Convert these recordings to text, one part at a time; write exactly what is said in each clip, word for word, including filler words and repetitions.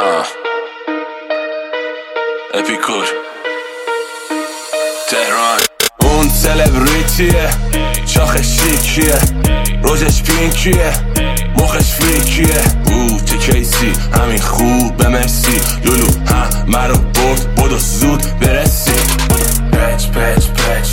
آه. اپیکور تهران. اون سلبریتیه، شاخش شیکیه، روزش پینکیه، مخش فریکیه. او چه کیسی، همین خوب مرسی. لولو همه رو برد، بودو زود برسی. پچ پچ پچ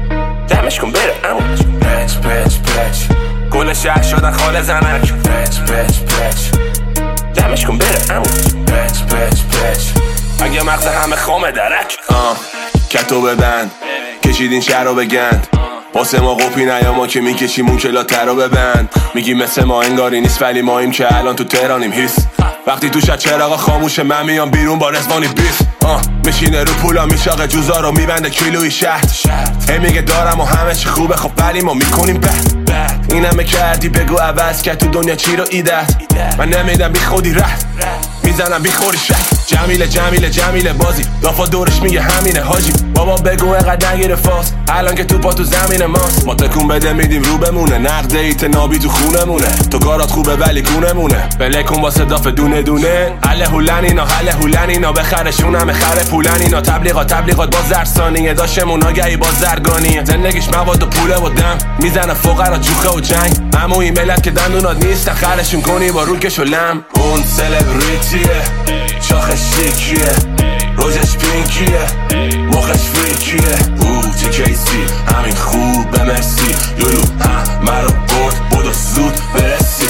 دمش کن بره امو. پچ پچ پچ گل شهر شدن خال زنک. پچ پچ پچ دمش کن بره امو. پچ پچ پچ اگه مغز همه خامه درک. آه کتو ببند، کشیدین شهر رو بگند. واسه ما قپی نیا، ما که میکشیم اون کلاتر رو ببند. میگی مثل ما انگاری نیست، ولی ماییم که الان تو تهرانیم. هیس وقتی تو شد چراغا خاموشه، من میام بیرون با رزوانی بیست. آه میشینه رو پولا، میشاقه جوزا رو میبنده کیلوی شهر. هی میگه دارم و همه چی خوبه، خب ولی ما میکنیم بد. این همه کردی بگو عوض کرد، تو دنیا چی رو ایدت. من نمیدم بی خودی رفت، میزنم بی خوری شد. جمیله جمیله جمیله بازی دافا دورش میگه همینه حاجی. بابا بگو اقدر نگیره فاس، الان که تو پا تو زمین ماست. ما تکون بده میدیم رو بمونه، نقد ایت نابی تو خونمونه. تو کارات خوبه ولی کونمونه، بله کن واسه داف دونه دونه. حله هولن اینا، حله هولن اینا، بخرشون همه خره پولن اینا. تبلیغات تبلیغات باز زرسانیه، داشمون آگهی باز زرگانیه. زندگیش مواد و پوله و دم، میزنه فقرا جوخه و جنگ. اما این ملت که دندونات نیستن، خرشون کنی با روکش و لم. اون سلبریتیه، شاخش شیکیه، روزش پینکیه، مخش فریکیه. او چه کیسی، همین خوب مرسی. لولو همه رو برد، بودو زود برسی.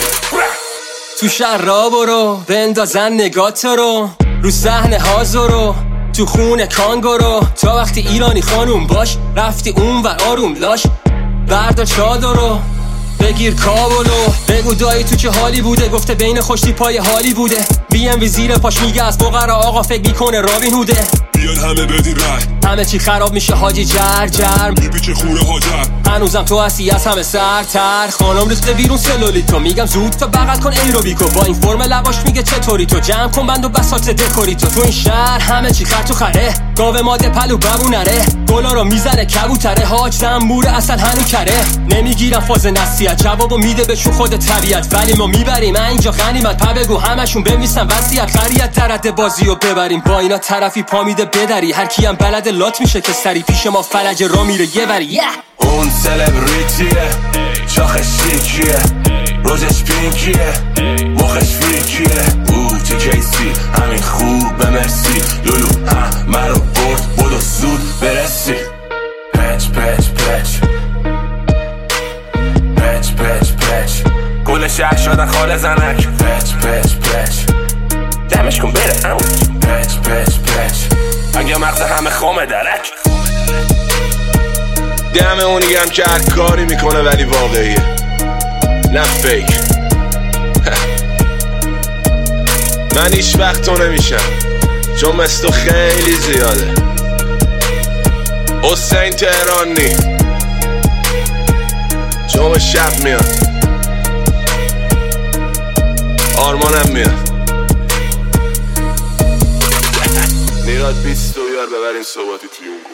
تو شهر را برو، بندازن نگات رو رو صحنه هازارو، تو خونه کانگورو. تا وقتی ایرانی خانوم باش، رفتی اون ور آروم لاش. بردار چادرو بگیر کابلو، بگو دایی تو چه حالی بوده. گفته بین خوشتی پای حالی بوده. بی ام وی زیر پاش میگه از بقرا آقا فکر میکنه رابین هوده. بیان همه بدین رای، همه چی خراب میشه حاجی. جر جر میپیچه خوره هاجر، هنوزم تو هستی از همه سرتر. خانم ریخته بیرون سلولیتو، میگم زود تا بغل کن ایروبیکو. با این فرم لواش میگه چطوری تو، جمع کن بند و بساط دکوری تو. تو این شهر همه چی خر تو خره، گاو ماده پلو ببونره. گلا رو میزنه کبوتره، حاج زنبوره اصل هنو کره. نمیگیرم فاز نصیحت، جوابو میده بهشون خود طبیعت. ولی ما میبریم اینجا غنیمت، پا بگو همشون بنویسن وصیت. خریت درد بازی رو ببریم، با اینا طرفی پا میده بدری. هر کیم بلد لات میشه که سری پیش ما فلج را میره یه وری. yeah. اون سلبریتیه، شاخش شیکیه، روزش پینکیه، مخش فریکیه. او چه کیسی، همین خوب مرسی. لولو همه رو برد، بودو زود برسی. پچ پچ پچ پچ پچ پچ گل شهر شدن خال زنک. پچ پچ پچ دمش کن بره امو. پچ پچ پچ اگه مغز همه خامه درک. دم اونی هم که هر کاری میکنه ولی واقعیه، نه فیک. من هیچ وقت تو نمیشم، چون مثل تو خیلی زیاده. حسین تهرانی جمعه شب میاد، آرمانم میاد. نیراد بیست و بیار ببرین صحباتی توی اون